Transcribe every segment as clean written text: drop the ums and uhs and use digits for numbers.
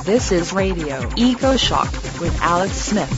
This is Radio Eco Shock with Alex Smith.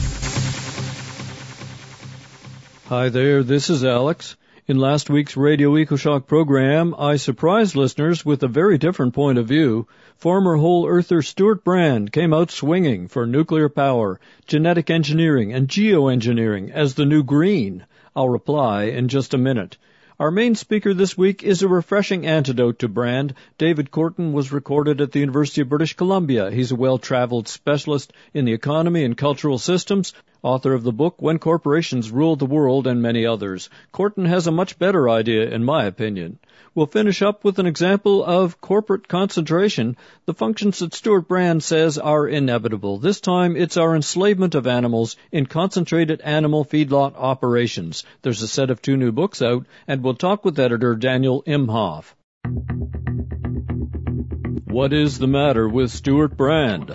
Hi there, this is Alex. In last week's Radio EcoShock program, I surprised listeners with a very different point of view. Former Whole Earther Stewart Brand came out swinging for nuclear power, genetic engineering, and geoengineering as the new green. I'll reply in just a minute. Our main speaker this week is a refreshing antidote to Brand. David Korten was recorded at the University of British Columbia. He's a well-traveled specialist in the economy and cultural systems, author of the book When Corporations Ruled the World, and many others. Korten has a much better idea, in my opinion. We'll finish up with an example of corporate concentration. The functions that Stewart Brand says are inevitable. This time, it's our enslavement of animals in concentrated animal feedlot operations. There's a set of 2 new books out, and we'll talk with editor Daniel Imhoff. What is the matter with Stewart Brand?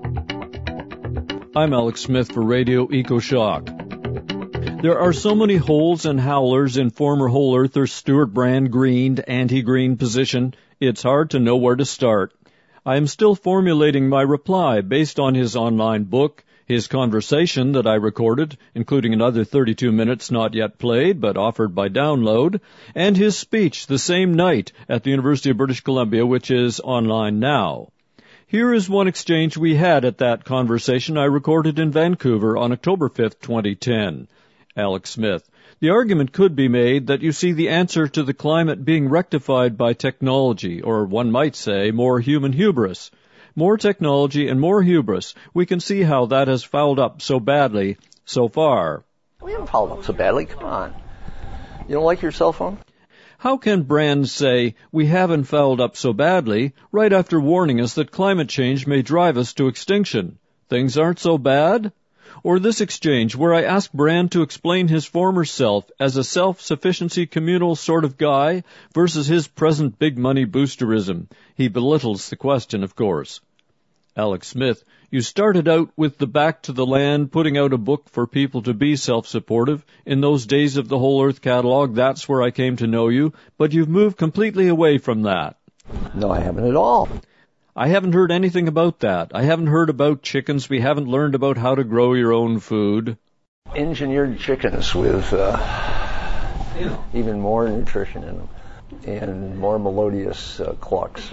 I'm Alex Smith for Radio EcoShock. There are so many holes and howlers in former Whole Earther Stewart Brand greened, anti-green position, it's hard to know where to start. I am still formulating my reply based on his online book, his conversation that I recorded, including another 32 minutes not yet played but offered by download, and his speech the same night at the University of British Columbia, which is online now. Here is one exchange we had at that conversation I recorded in Vancouver on October 5th, 2010. Alex Smith. The argument could be made that you see the answer to the climate being rectified by technology, or one might say more human hubris. More technology and more hubris. We can see how that has fouled up so badly so far. We haven't fouled up so badly. Come on. You don't like your cell phone? How can Brand say we haven't fouled up so badly right after warning us that climate change may drive us to extinction? Things aren't so bad? Or this exchange where I ask Brand to explain his former self as a self-sufficiency communal sort of guy versus his present big money boosterism. He belittles the question, of course. Alex Smith, you started out with the Back to the Land, putting out a book for people to be self-supportive. In those days of the Whole Earth catalog, that's where I came to know you, but you've moved completely away from that. No, I haven't at all. I haven't heard anything about that. I haven't heard about chickens. We haven't learned about how to grow your own food. Engineered chickens with even more nutrition in them and more melodious clucks.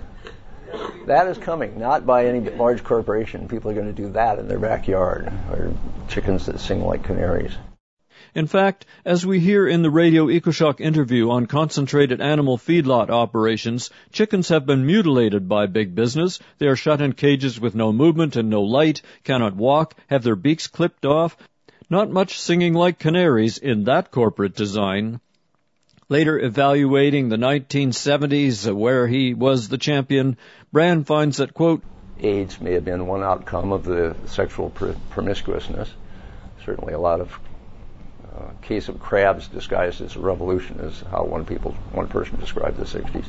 That is coming, not by any large corporation. People are going to do that in their backyard, or chickens that sing like canaries. In fact, as we hear in the Radio EcoShock interview on concentrated animal feedlot operations, chickens have been mutilated by big business. They are shut in cages with no movement and no light, cannot walk, have their beaks clipped off. Not much singing like canaries in that corporate design. Later evaluating the 1970s, where he was the champion, Brand finds that, quote, AIDS may have been one outcome of the sexual promiscuousness. Certainly a lot of case of crabs disguised as a revolution is how one person described the 60s.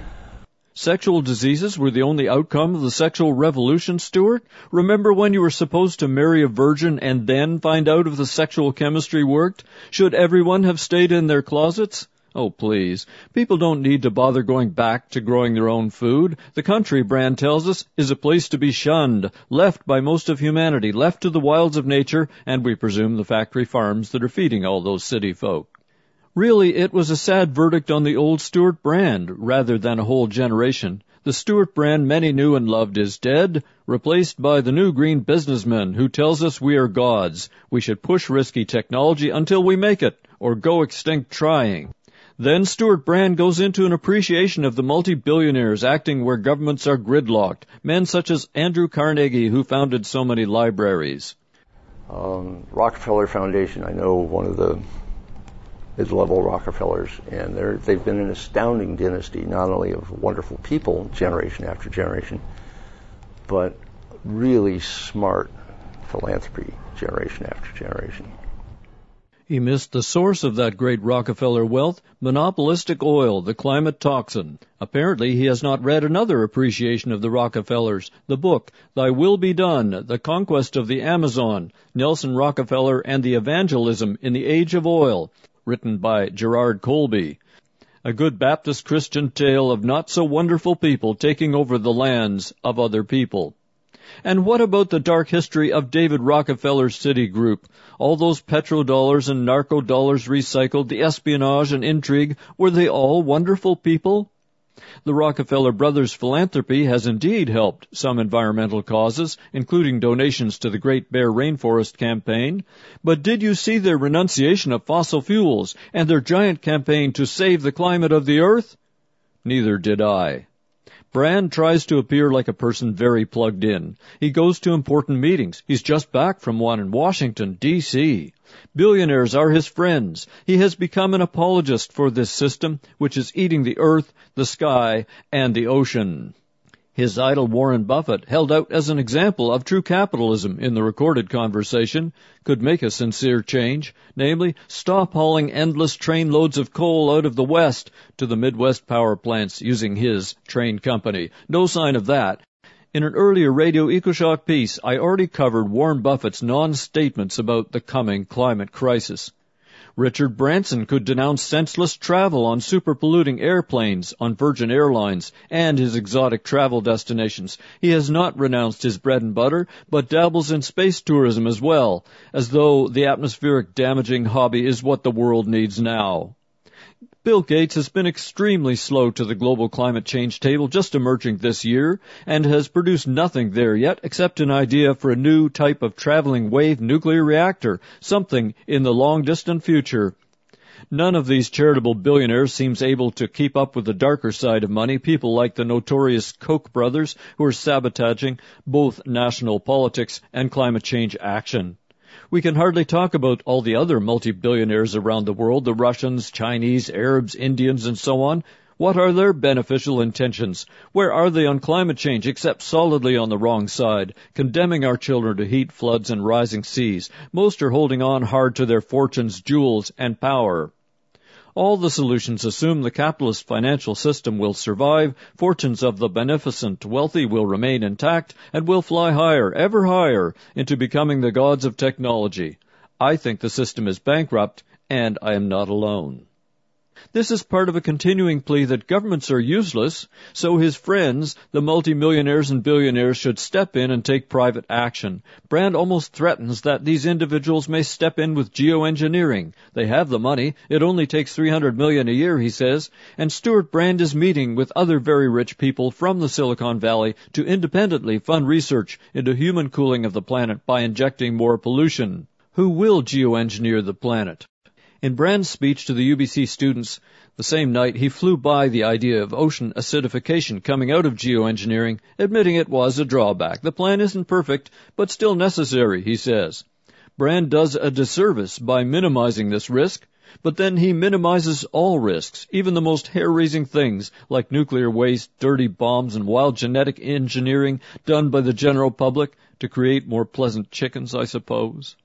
Sexual diseases were the only outcome of the sexual revolution, Stewart? Remember when you were supposed to marry a virgin and then find out if the sexual chemistry worked? Should everyone have stayed in their closets? Oh, please. People don't need to bother going back to growing their own food. The country, Brand tells us, is a place to be shunned, left by most of humanity, left to the wilds of nature, and we presume the factory farms that are feeding all those city folk. Really, it was a sad verdict on the old Stewart Brand, rather than a whole generation. The Stewart Brand many knew and loved is dead, replaced by the new green businessman who tells us we are gods. We should push risky technology until we make it, or go extinct trying. Then Stewart Brand goes into an appreciation of the multi-billionaires acting where governments are gridlocked, men such as Andrew Carnegie, who founded so many libraries. Rockefeller Foundation, I know one of the mid-level Rockefellers, and they've been an astounding dynasty, not only of wonderful people, generation after generation, but really smart philanthropy, generation after generation. He missed the source of that great Rockefeller wealth, monopolistic oil, the climate toxin. Apparently he has not read another appreciation of the Rockefellers, the book, Thy Will Be Done, The Conquest of the Amazon, Nelson Rockefeller and the Evangelism in the Age of Oil, written by Gerard Colby. A good Baptist Christian tale of not-so-wonderful people taking over the lands of other people. And what about the dark history of David Rockefeller's Citigroup? All those petrodollars and narco dollars recycled, the espionage and intrigue, were they all wonderful people? The Rockefeller brothers' philanthropy has indeed helped some environmental causes, including donations to the Great Bear Rainforest Campaign. But did you see their renunciation of fossil fuels and their giant campaign to save the climate of the earth? Neither did I. Brand tries to appear like a person very plugged in. He goes to important meetings. He's just back from one in Washington, D.C. Billionaires are his friends. He has become an apologist for this system, which is eating the earth, the sky, and the ocean. His idol Warren Buffett, held out as an example of true capitalism in the recorded conversation, could make a sincere change, namely, stop hauling endless trainloads of coal out of the West to the Midwest power plants using his train company. No sign of that. In an earlier Radio EcoShock piece, I already covered Warren Buffett's non-statements about the coming climate crisis. Richard Branson could denounce senseless travel on super-polluting airplanes on Virgin Airlines and his exotic travel destinations. He has not renounced his bread and butter, but dabbles in space tourism as well, as though the atmospheric damaging hobby is what the world needs now. Bill Gates has been extremely slow to the global climate change table, just emerging this year, and has produced nothing there yet except an idea for a new type of traveling wave nuclear reactor, something in the long-distant future. None of these charitable billionaires seems able to keep up with the darker side of money, people like the notorious Koch brothers who are sabotaging both national politics and climate change action. We can hardly talk about all the other multi-billionaires around the world, the Russians, Chinese, Arabs, Indians, and so on. What are their beneficial intentions? Where are they on climate change, except solidly on the wrong side, condemning our children to heat, floods, and rising seas? Most are holding on hard to their fortunes, jewels, and power. All the solutions assume the capitalist financial system will survive, fortunes of the beneficent wealthy will remain intact, and will fly higher, ever higher, into becoming the gods of technology. I think the system is bankrupt, and I am not alone. This is part of a continuing plea that governments are useless, so his friends, the multimillionaires and billionaires, should step in and take private action. Brand almost threatens that these individuals may step in with geoengineering. They have the money. It only takes $300 million a year, he says, and Stuart Brand is meeting with other very rich people from the Silicon Valley to independently fund research into human cooling of the planet by injecting more pollution. Who will geoengineer the planet? In Brand's speech to the UBC students the same night, he flew by the idea of ocean acidification coming out of geoengineering, admitting it was a drawback. The plan isn't perfect, but still necessary, he says. Brand does a disservice by minimizing this risk, but then he minimizes all risks, even the most hair-raising things like nuclear waste, dirty bombs, and wild genetic engineering done by the general public to create more pleasant chickens, I suppose.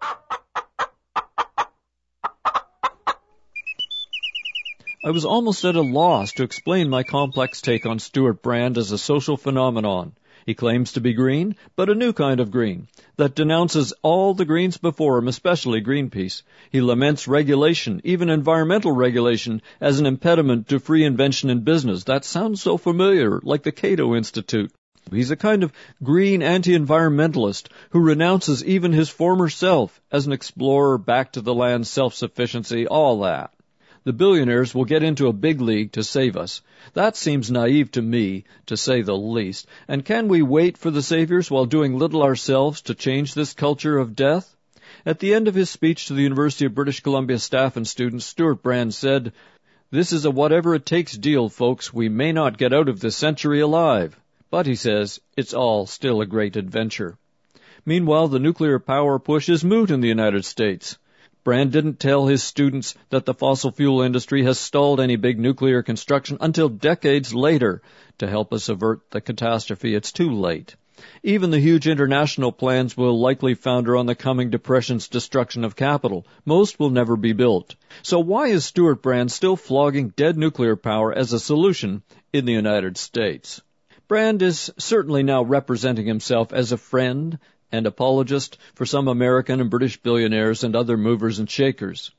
I was almost at a loss to explain my complex take on Stuart Brand as a social phenomenon. He claims to be green, but a new kind of green, that denounces all the greens before him, especially Greenpeace. He laments regulation, even environmental regulation, as an impediment to free invention in business. That sounds so familiar, like the Cato Institute. He's a kind of green anti-environmentalist who renounces even his former self as an explorer, back to the land, self-sufficiency, all that. The billionaires will get into a big league to save us. That seems naive to me, to say the least. And can we wait for the saviors while doing little ourselves to change this culture of death? At the end of his speech to the University of British Columbia staff and students, Stuart Brand said, "This is a whatever-it-takes deal, folks. We may not get out of this century alive. But," he says, "it's all still a great adventure." Meanwhile, the nuclear power push is moot in the United States. Brand didn't tell his students that the fossil fuel industry has stalled any big nuclear construction until decades later. To help us avert the catastrophe, it's too late. Even the huge international plans will likely founder on the coming depression's destruction of capital. Most will never be built. So why is Stuart Brand still flogging dead nuclear power as a solution in the United States? Brand is certainly now representing himself as a friend and apologist for some American and British billionaires and other movers and shakers.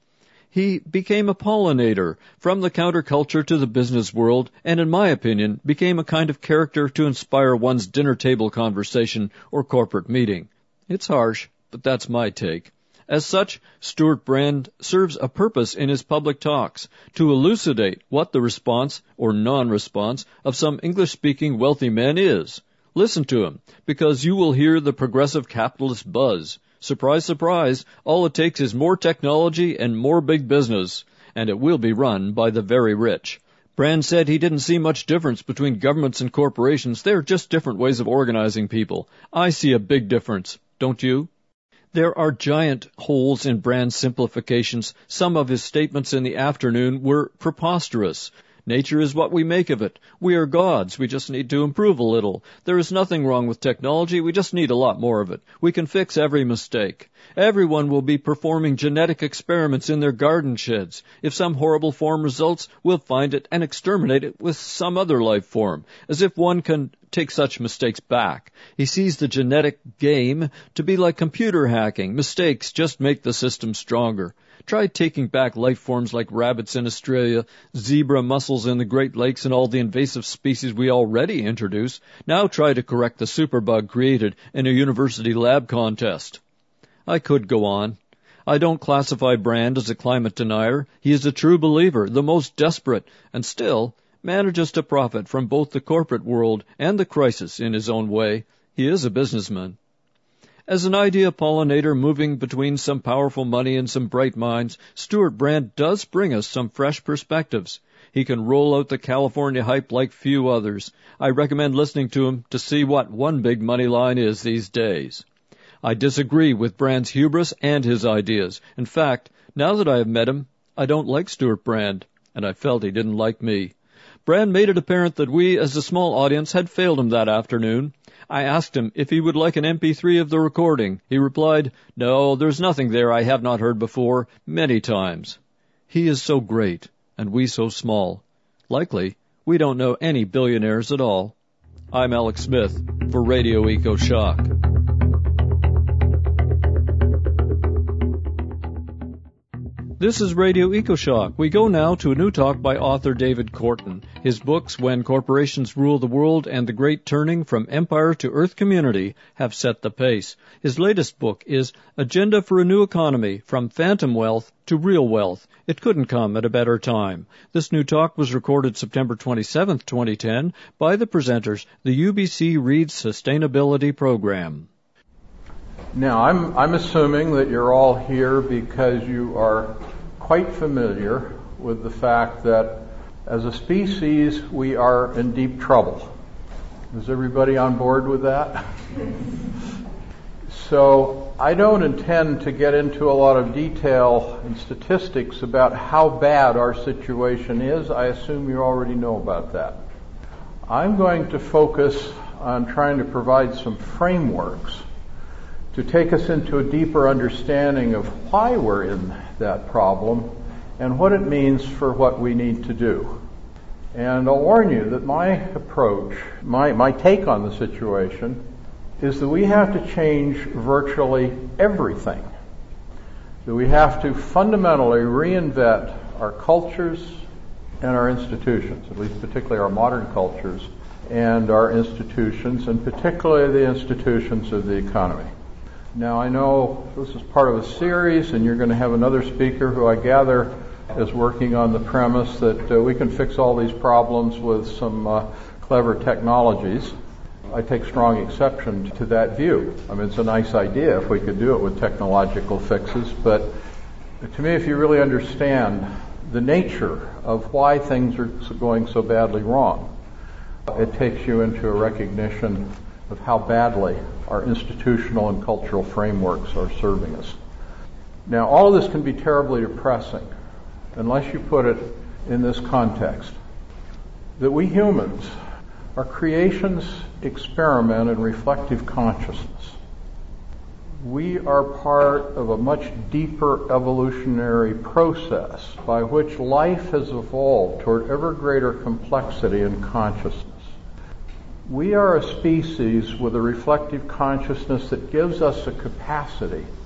He became a pollinator from the counterculture to the business world, and in my opinion, became a kind of character to inspire one's dinner table conversation or corporate meeting. It's harsh, but that's my take. As such, Stewart Brand serves a purpose in his public talks, to elucidate what the response or non-response of some English-speaking wealthy men is. Listen to him, because you will hear the progressive capitalist buzz. Surprise, surprise, all it takes is more technology and more big business, and it will be run by the very rich. Brand said he didn't see much difference between governments and corporations. They're just different ways of organizing people. I see a big difference, don't you? There are giant holes in Brand's simplifications. Some of his statements in the afternoon were preposterous. Nature is what we make of it. We are gods. We just need to improve a little. There is nothing wrong with technology. We just need a lot more of it. We can fix every mistake. Everyone will be performing genetic experiments in their garden sheds. If some horrible form results, we'll find it and exterminate it with some other life form, as if one can take such mistakes back. He sees the genetic game to be like computer hacking. Mistakes just make the system stronger. Try taking back life forms like rabbits in Australia, zebra mussels in the Great Lakes, and all the invasive species we already introduce. Now try to correct the superbug created in a university lab contest. I could go on. I don't classify Brand as a climate denier. He is a true believer, the most desperate, and still manages to profit from both the corporate world and the crisis in his own way. He is a businessman. As an idea pollinator moving between some powerful money and some bright minds, Stewart Brand does bring us some fresh perspectives. He can roll out the California hype like few others. I recommend listening to him to see what one big money line is these days. I disagree with Brand's hubris and his ideas. In fact, now that I have met him, I don't like Stewart Brand, and I felt he didn't like me. Brand made it apparent that we, as a small audience, had failed him that afternoon. I asked him if he would like an MP3 of the recording. He replied, "No, there's nothing there I have not heard before, many times." He is so great, and we so small. Likely, we don't know any billionaires at all. I'm Alex Smith for Radio EcoShock. This is Radio EcoShock. We go now to a new talk by author David Korten. His books, When Corporations Rule the World and The Great Turning from Empire to Earth Community, have set the pace. His latest book is Agenda for a New Economy, From Phantom Wealth to Real Wealth. It couldn't come at a better time. This new talk was recorded September 27, 2010, by the presenters, the UBC Reads Sustainability Program. Now, I'm assuming that you're all here because you are quite familiar with the fact that as a species we are in deep trouble. Is everybody on board with that? So I don't intend to get into a lot of detail and statistics about how bad our situation is. I assume you already know about that. I'm going to focus on trying to provide some frameworks to take us into a deeper understanding of why we're in that problem and what it means for what we need to do. And I'll warn you that my approach, my take on the situation, is that we have to change virtually everything. That we have to fundamentally reinvent our cultures and our institutions, at least particularly our modern cultures and our institutions, and particularly the institutions of the economy. Now, I know this is part of a series, and you're going to have another speaker who I gather is working on the premise that we can fix all these problems with some clever technologies. I take strong exception to that view. I mean, it's a nice idea if we could do it with technological fixes, but to me, if you really understand the nature of why things are going so badly wrong, it takes you into a recognition of how badly our institutional and cultural frameworks are serving us. Now, all of this can be terribly depressing unless you put it in this context, that we humans are creation's experiment in reflective consciousness. We are part of a much deeper evolutionary process by which life has evolved toward ever greater complexity and consciousness. We are a species with a reflective consciousness that gives us a capacity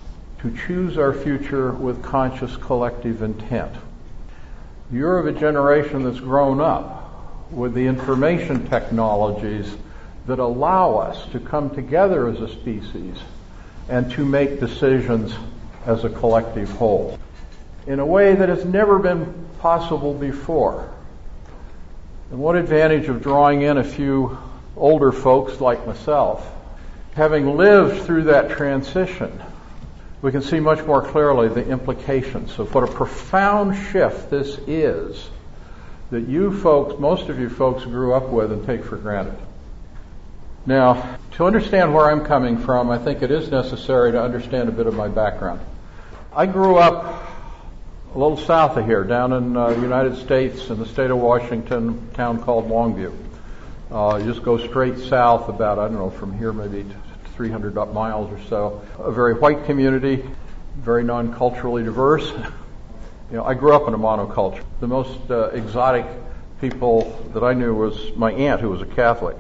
to choose our future with conscious collective intent. You're of a generation that's grown up with the information technologies that allow us to come together as a species and to make decisions as a collective whole in a way that has never been possible before. And what advantage of drawing in a few older folks like myself, having lived through that transition, we can see much more clearly the implications of what a profound shift this is that you folks, most of you folks, grew up with and take for granted. Now, to understand where I'm coming from, I think it is necessary to understand a bit of my background. I grew up a little south of here, down in the United States, in the state of Washington, a town called Longview. You just go straight south about, I don't know, from here maybe 300 miles or so. A very white community, very non-culturally diverse. I grew up in a monoculture. The most exotic people that I knew was my aunt, who was a Catholic.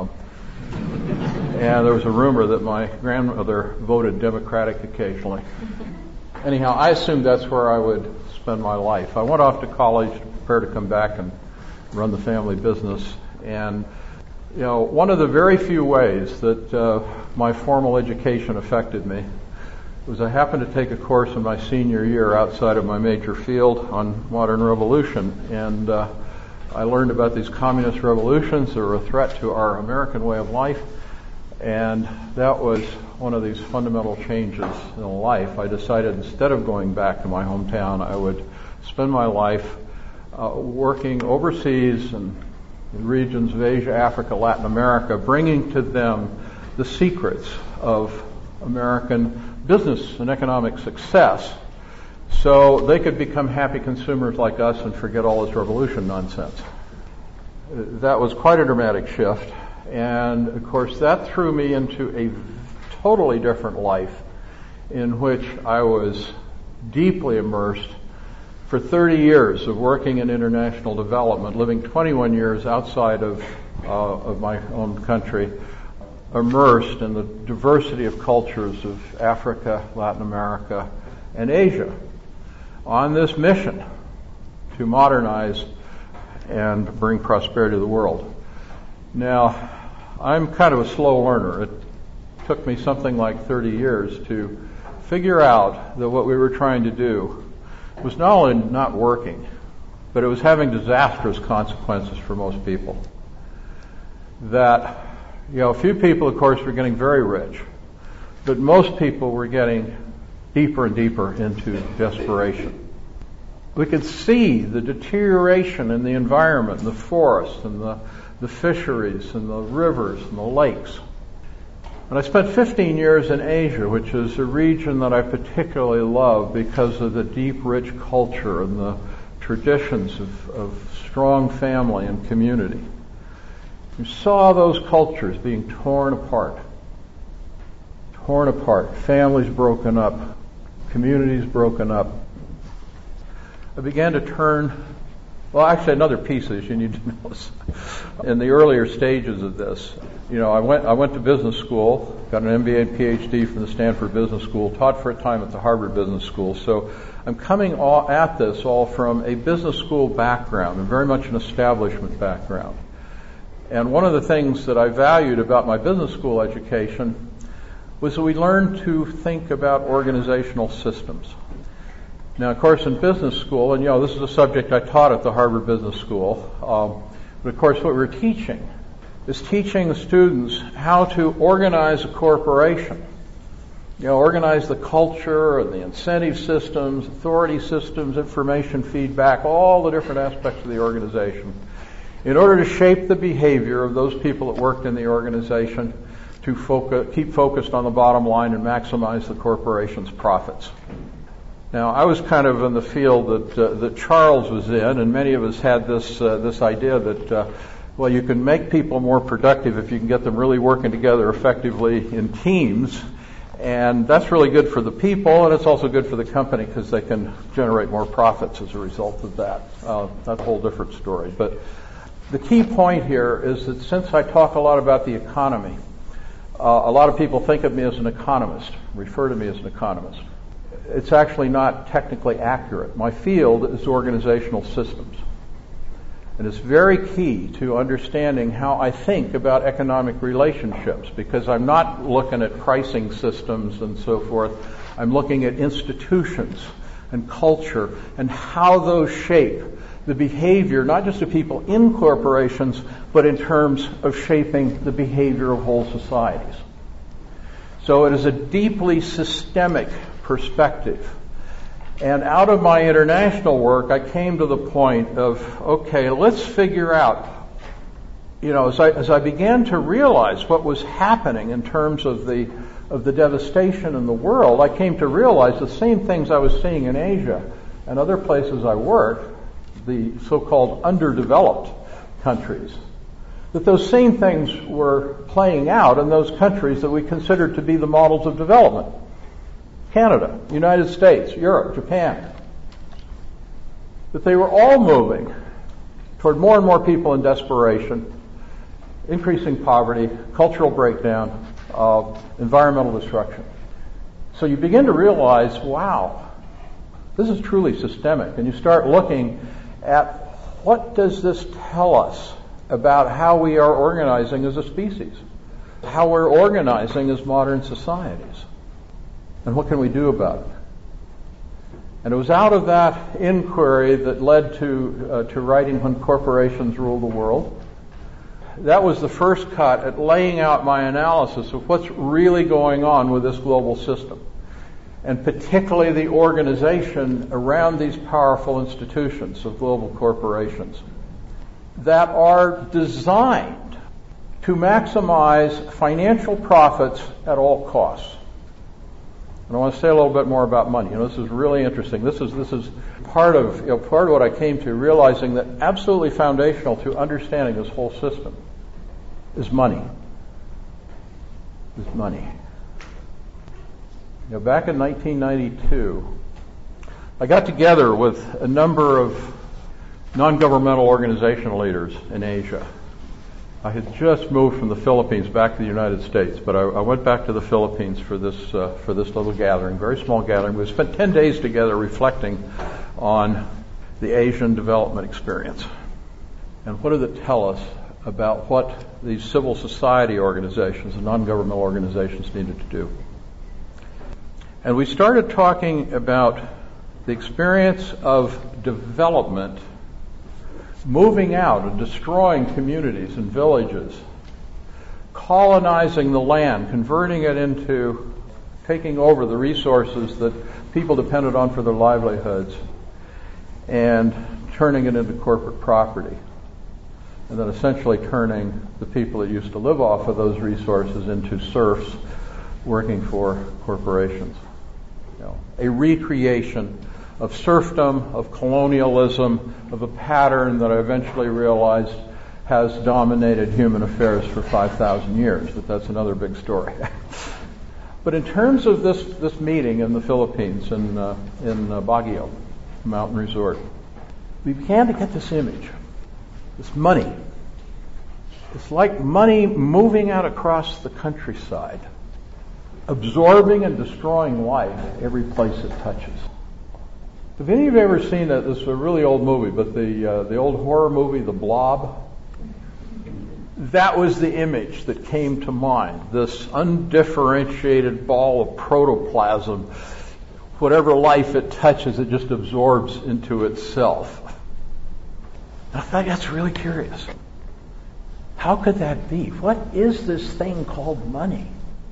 And there was a rumor that my grandmother voted Democratic occasionally. Anyhow, I assumed that's where I would spend my life. I went off to college to prepare to come back and run the family business. And, one of the very few ways that my formal education affected me was I happened to take a course in my senior year outside of my major field on modern revolution. And I learned about these communist revolutions that were a threat to our American way of life. And that was one of these fundamental changes in life. I decided instead of going back to my hometown, I would spend my life working overseas in regions of Asia, Africa, Latin America, bringing to them the secrets of American business and economic success so they could become happy consumers like us and forget all this revolution nonsense. That was quite a dramatic shift. And, of course, that threw me into a totally different life in which I was deeply immersed for 30 years of working in international development, living 21 years outside of my own country, immersed in the diversity of cultures of Africa, Latin America, and Asia, on this mission to modernize and bring prosperity to the world. Now, I'm kind of a slow learner. It took me something like 30 years to figure out that what we were trying to do was not only not working, but it was having disastrous consequences for most people. That, a few people, of course, were getting very rich, but most people were getting deeper and deeper into desperation. We could see the deterioration in the environment, in the forests, and the fisheries, and the rivers, and the lakes. And I spent 15 years in Asia, which is a region that I particularly love because of the deep, rich culture and the traditions of strong family and community. You saw those cultures being torn apart, families broken up, communities broken up. I began to turn, another piece is you need to know. In the earlier stages of this, I went to business school, got an MBA and PhD from the Stanford Business School, taught for a time at the Harvard Business School. So I'm coming at this all from a business school background, and very much an establishment background. And one of the things that I valued about my business school education was that we learned to think about organizational systems. Now, of course, in business school, and this is a subject I taught at the Harvard Business School, but of course what we're teaching is teaching the students how to organize a corporation. Organize the culture and the incentive systems, authority systems, information feedback, all the different aspects of the organization, in order to shape the behavior of those people that worked in the organization to keep focused on the bottom line and maximize the corporation's profits. Now, I was kind of in the field that Charles was in, and many of us had this idea that, you can make people more productive if you can get them really working together effectively in teams, and that's really good for the people, and it's also good for the company because they can generate more profits as a result of that. That's a whole different story. But the key point here is that since I talk a lot about the economy, a lot of people think of me as an economist, refer to me as an economist. it's actually not technically accurate. My field is organizational systems. And it's very key to understanding how I think about economic relationships, because I'm not looking at pricing systems and so forth. I'm looking at institutions and culture and how those shape the behavior, not just of people in corporations, but in terms of shaping the behavior of whole societies. So it is a deeply systemic perspective. And out of my international work, I came to the point of, okay, let's figure out, as I began to realize what was happening in terms of the devastation in the world, I came to realize the same things I was seeing in Asia and other places I worked, the so-called underdeveloped countries, that those same things were playing out in those countries that we considered to be the models of development. Canada, United States, Europe, Japan. That they were all moving toward more and more people in desperation, increasing poverty, cultural breakdown, environmental destruction. So you begin to realize, wow, this is truly systemic. And you start looking at what does this tell us about how we are organizing as a species, how we're organizing as modern societies, and what can we do about it? And it was out of that inquiry that led to writing When Corporations Rule the World. That was the first cut at laying out my analysis of what's really going on with this global system, and particularly the organization around these powerful institutions of global corporations that are designed to maximize financial profits at all costs. And I want to say a little bit more about money. This is really interesting. This is part of what I came to, realizing that absolutely foundational to understanding this whole system is money. Is money. Back in 1992, I got together with a number of non-governmental organizational leaders in Asia. I had just moved from the Philippines back to the United States, but I went back to the Philippines for this little gathering, very small gathering. We spent 10 days together reflecting on the Asian development experience. And what did it tell us about what these civil society organizations and non-governmental organizations needed to do? And we started talking about the experience of development, moving out and destroying communities and villages, colonizing the land, converting it into taking over the resources that people depended on for their livelihoods, and turning it into corporate property, and then essentially turning the people that used to live off of those resources into serfs working for corporations. A recreation of serfdom, of colonialism, of a pattern that I eventually realized has dominated human affairs for 5,000 years, but that's another big story. But in terms of this meeting in the Philippines, in Baguio, mountain resort, we began to get this image, this money. It's like money moving out across the countryside, absorbing and destroying life every place it touches. Have any of you ever seen that? This is a really old movie, but the old horror movie, The Blob? That was the image that came to mind. This undifferentiated ball of protoplasm. Whatever life it touches, it just absorbs into itself. I thought that's really curious. How could that be? What is this thing called money?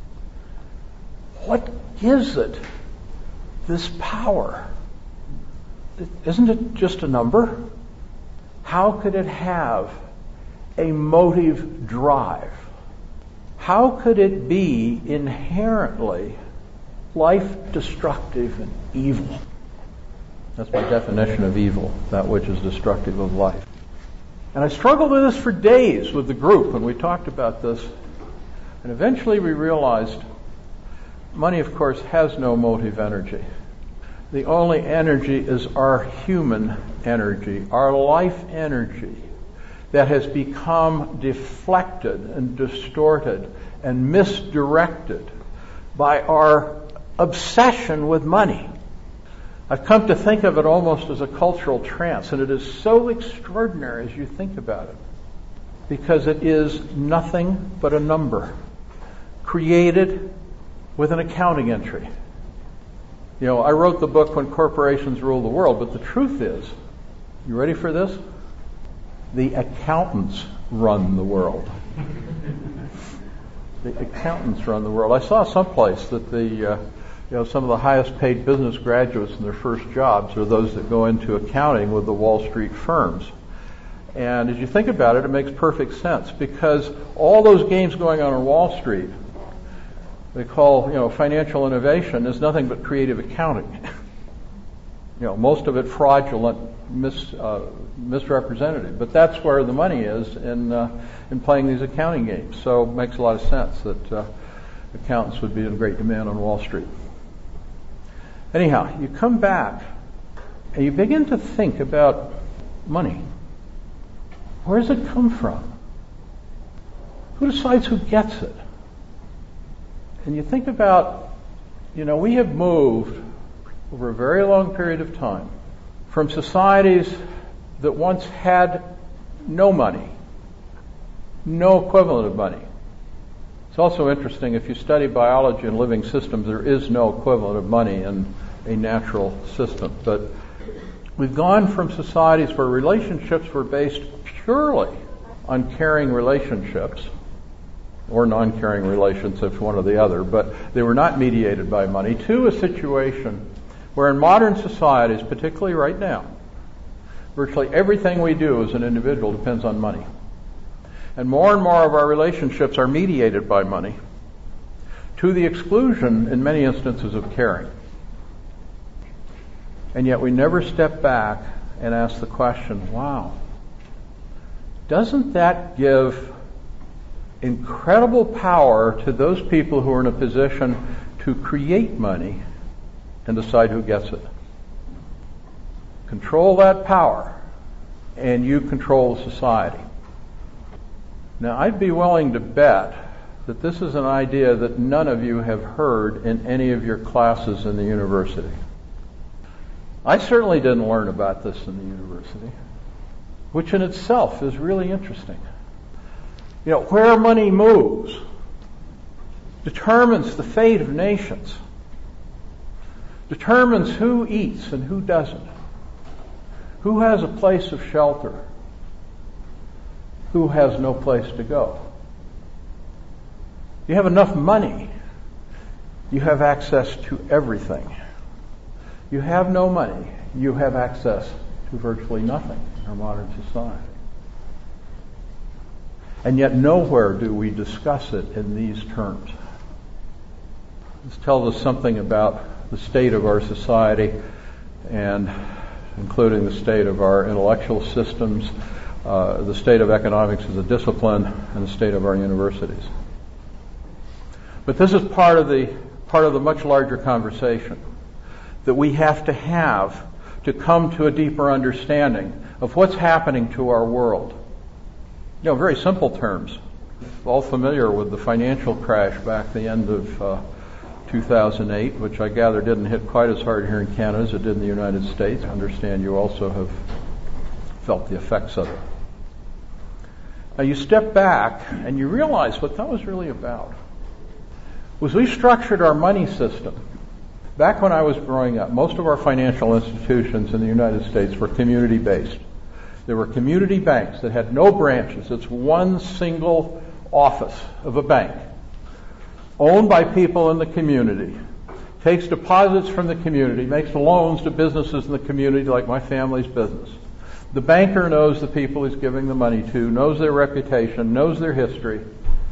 What gives it this power? Isn't it just a number? How could it have a motive drive? How could it be inherently life-destructive and evil? That's my definition of evil, that which is destructive of life. And I struggled with this for days with the group, and we talked about this. And eventually we realized money, of course, has no motive energy. The only energy is our human energy, our life energy, that has become deflected and distorted and misdirected by our obsession with money. I've come to think of it almost as a cultural trance, and it is so extraordinary as you think about it, because it is nothing but a number created with an accounting entry. You know, I wrote the book When Corporations Rule the World, but the truth is, you ready for this? The accountants run the world. The accountants run the world. I saw someplace that some of the highest paid business graduates in their first jobs are those that go into accounting with the Wall Street firms. And as you think about it, it makes perfect sense, because all those games going on Wall Street, they call, financial innovation, is nothing but creative accounting. Most of it fraudulent, misrepresentative. But that's where the money is in playing these accounting games. So it makes a lot of sense that accountants would be in great demand on Wall Street. Anyhow, you come back and you begin to think about money. Where does it come from? Who decides who gets it? And you think about, we have moved over a very long period of time from societies that once had no money, no equivalent of money. It's also interesting, if you study biology and living systems, there is no equivalent of money in a natural system. But we've gone from societies where relationships were based purely on caring relationships, or non-caring relationships, one or the other, but they were not mediated by money, to a situation where in modern societies, particularly right now, virtually everything we do as an individual depends on money. And more of our relationships are mediated by money, to the exclusion, in many instances, of caring. And yet we never step back and ask the question, wow, doesn't that give incredible power to those people who are in a position to create money and decide who gets it? Control that power, and you control the society. Now, I'd be willing to bet that this is an idea that none of you have heard in any of your classes in the university. I certainly didn't learn about this in the university, which in itself is really interesting. Where money moves determines the fate of nations, determines who eats and who doesn't, who has a place of shelter, who has no place to go. You have enough money, you have access to everything. You have no money, you have access to virtually nothing in our modern society. And yet nowhere do we discuss it in these terms. This tells us something about the state of our society, and including the state of our intellectual systems, the state of economics as a discipline, and the state of our universities. But this is part of the much larger conversation that we have to come to a deeper understanding of what's happening to our world. Very simple terms. We're all familiar with the financial crash back at the end of 2008, which I gather didn't hit quite as hard here in Canada as it did in the United States. I understand you also have felt the effects of it. Now you step back and you realize what that was really about. Was we structured our money system. Back when I was growing up, most of our financial institutions in the United States were community-based. There were community banks that had no branches. It's one single office of a bank, owned by people in the community, takes deposits from the community, makes loans to businesses in the community like my family's business. The banker knows the people he's giving the money to, knows their reputation, knows their history,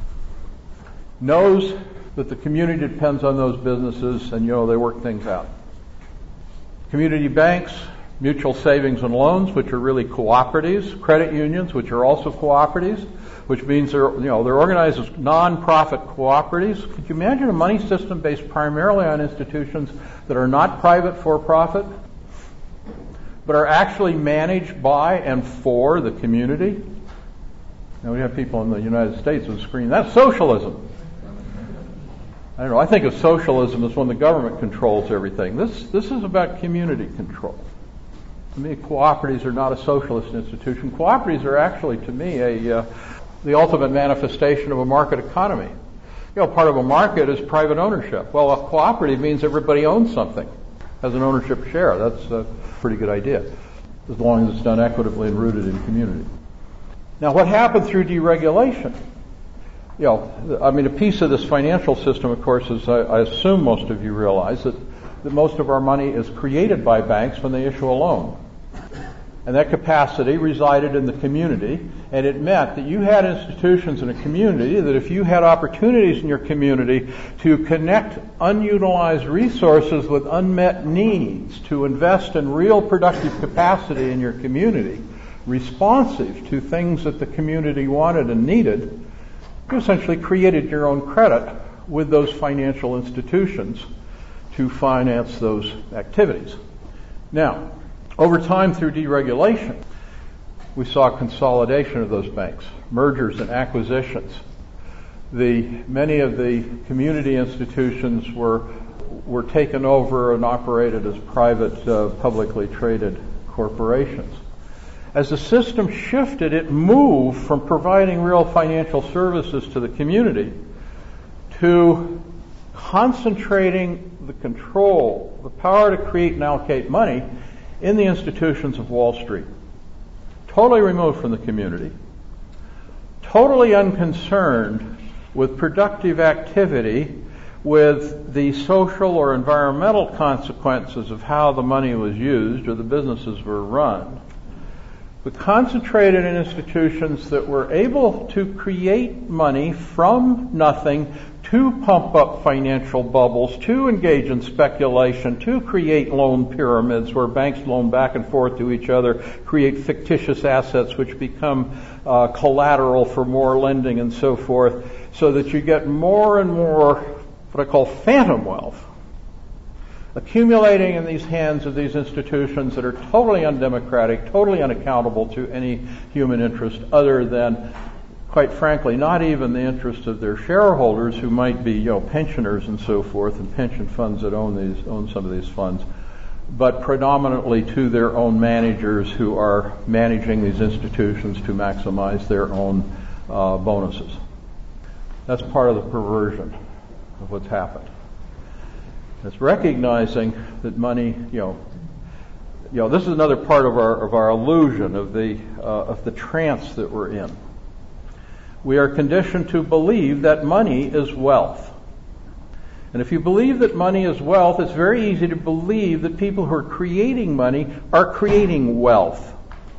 knows that the community depends on those businesses, and they work things out. Community banks, mutual savings and loans, which are really cooperatives, credit unions, which are also cooperatives, which means they're organized as non-profit cooperatives. Could you imagine a money system based primarily on institutions that are not private for-profit, but are actually managed by and for the community? Now we have people in the United States who scream, that's socialism. I don't know, I think of socialism as when the government controls everything. This is about community control. To me, cooperatives are not a socialist institution. Cooperatives are actually, to me, the ultimate manifestation of a market economy. Part of a market is private ownership. Well, a cooperative means everybody owns something, has an ownership share. That's a pretty good idea, as long as it's done equitably and rooted in community. Now, what happened through deregulation? A piece of this financial system, of course, is I assume most of you realize that most of our money is created by banks when they issue a loan. And that capacity resided in the community, and it meant that you had institutions in a community that if you had opportunities in your community to connect unutilized resources with unmet needs, to invest in real productive capacity in your community, responsive to things that the community wanted and needed, you essentially created your own credit with those financial institutions to finance those activities. Now, over time, through deregulation, we saw consolidation of those banks, mergers and acquisitions. Many of the community institutions were taken over and operated as private, publicly traded corporations. As the system shifted, it moved from providing real financial services to the community to concentrating the control, the power to create and allocate money in the institutions of Wall Street. Totally removed from the community, totally unconcerned with productive activity, with the social or environmental consequences of how the money was used or the businesses were run, but concentrated in institutions that were able to create money from nothing, to pump up financial bubbles, to engage in speculation, to create loan pyramids where banks loan back and forth to each other, create fictitious assets which become collateral for more lending and so forth, so that you get more and more what I call phantom wealth accumulating in these hands of these institutions that are totally undemocratic, totally unaccountable to any human interest other than, quite frankly, not even the interest of their shareholders, who might be, pensioners and so forth, and pension funds that own some of these funds, but predominantly to their own managers who are managing these institutions to maximize their own bonuses. That's part of the perversion of what's happened. It's recognizing that money, this is another part of our illusion of the trance that we're in. We are conditioned to believe that money is wealth. And if you believe that money is wealth, it's very easy to believe that people who are creating money are creating wealth.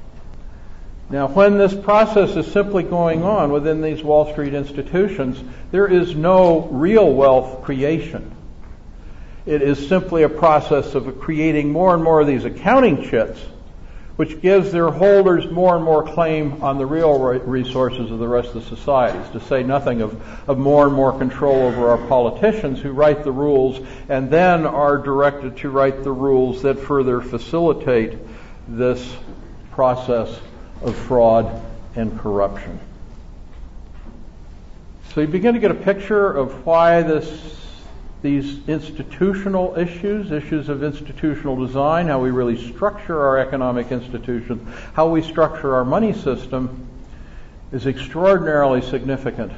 Now, when this process is simply going on within these Wall Street institutions, there is no real wealth creation. It is simply a process of creating more and more of these accounting chits, which gives their holders more and more claim on the real resources of the rest of society, to say nothing of more and more control over our politicians who write the rules and then are directed to write the rules that further facilitate this process of fraud and corruption. So you begin to get a picture of why these institutional issues of institutional design, how we really structure our economic institutions, how we structure our money system, is extraordinarily significant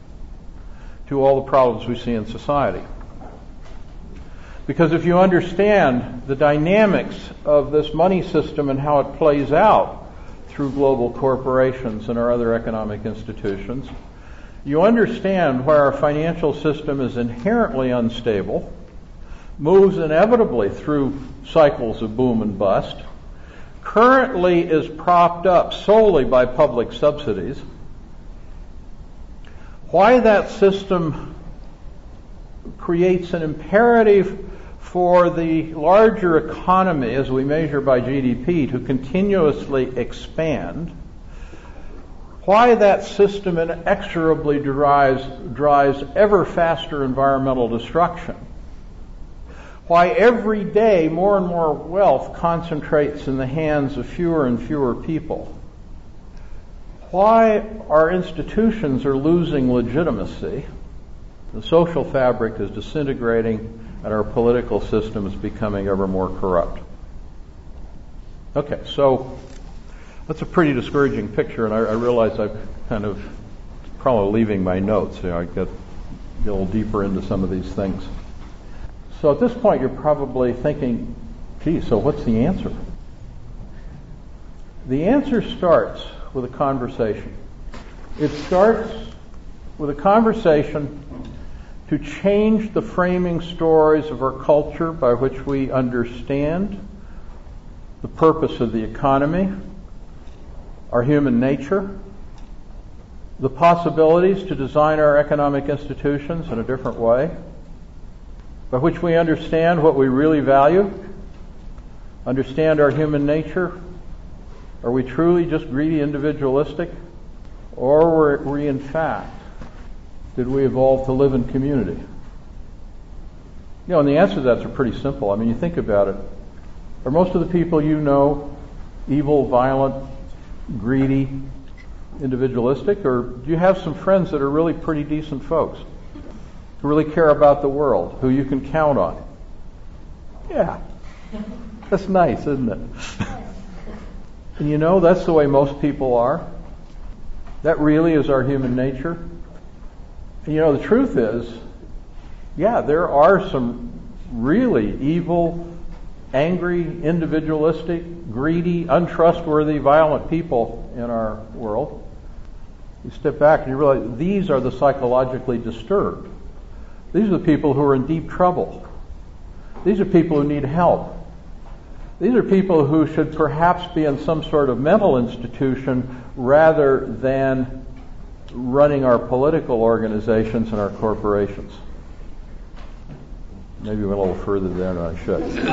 to all the problems we see in society. Because if you understand the dynamics of this money system and how it plays out through global corporations and our other economic institutions, you understand why our financial system is inherently unstable, moves inevitably through cycles of boom and bust, currently is propped up solely by public subsidies, why that system creates an imperative for the larger economy, as we measure by GDP, to continuously expand, why that system inexorably drives ever faster environmental destruction, why every day more and more wealth concentrates in the hands of fewer and fewer people, why our institutions are losing legitimacy, The social fabric is disintegrating, and our political system is becoming ever more corrupt. Okay, so that's a pretty discouraging picture, and I realize I'm kind of probably leaving my notes. I get a little deeper into some of these things. So at this point, you're probably thinking, gee, so what's the answer? The answer starts with a conversation. It starts with a conversation to change the framing stories of our culture by which we understand the purpose of the economy, our human nature, the possibilities to design our economic institutions in a different way, by which we understand what we really value, understand our human nature. Are we truly just greedy, individualistic? Or were we, in fact, did we evolve to live in community? And the answer to that's pretty simple. I mean, you think about it. Are most of the people you know evil, violent, greedy, individualistic? Or do you have some friends that are really pretty decent folks, who really care about the world, who you can count on? Yeah. That's nice, isn't it? And that's the way most people are. That really is our human nature. And the truth is, yeah, there are some really evil, angry, individualistic, greedy, untrustworthy, violent people in our world. You step back and you realize these are the psychologically disturbed. These are the people who are in deep trouble. These are people who need help. These are people who should perhaps be in some sort of mental institution rather than running our political organizations and our corporations. Maybe we went a little further there than I